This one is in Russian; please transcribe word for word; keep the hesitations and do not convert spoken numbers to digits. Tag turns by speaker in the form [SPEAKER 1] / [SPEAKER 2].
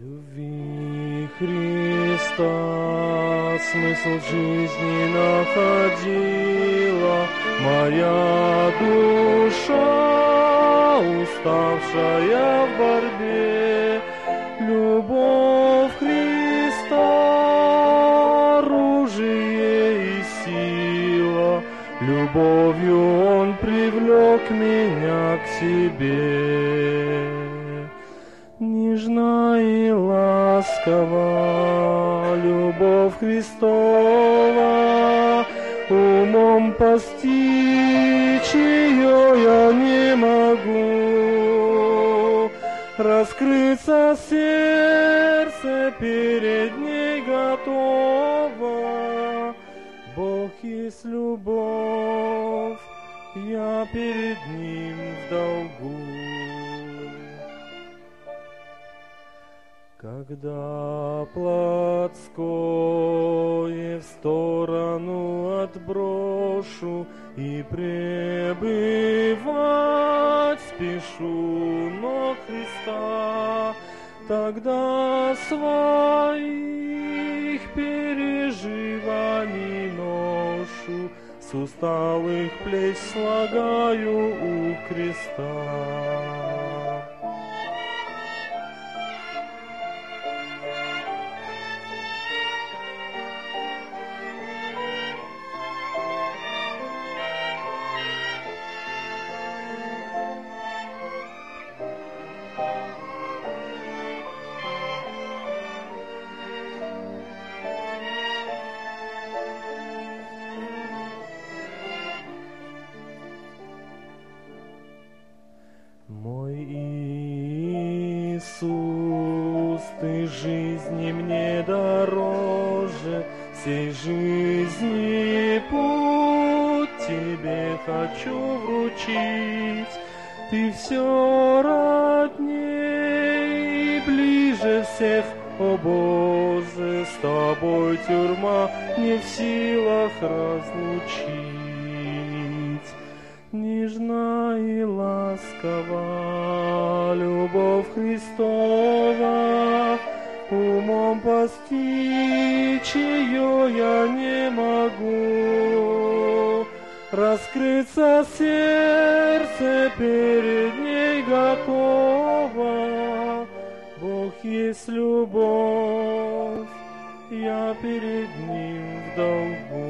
[SPEAKER 1] Любви Христа смысл жизни находила моя душа, уставшая в борьбе. Любовь Христа — оружие и сила, любовью Он привлек меня к себе. Нежна и ласкова любовь Христова, умом постичь ее я не могу. Раскрыться сердце перед ней готово. Бог есть любовь, я перед Ним в долгу. Когда плотское в сторону отброшу и пребывать спешу ног Христа, тогда своих переживаний ношу с усталых плеч слагаю у креста. Мой Иисус, Ты жизни мне дороже, сей жизни путь Тебе хочу вручить. Ты все родней и ближе всех, о Боже, с Тобой тюрьма не в силах разлучить. Нежна и ласкова любовь Христова, умом постичь ее я не могу. Раскрыться сердце перед ней готово. Бог есть любовь, я перед Ним в долгу.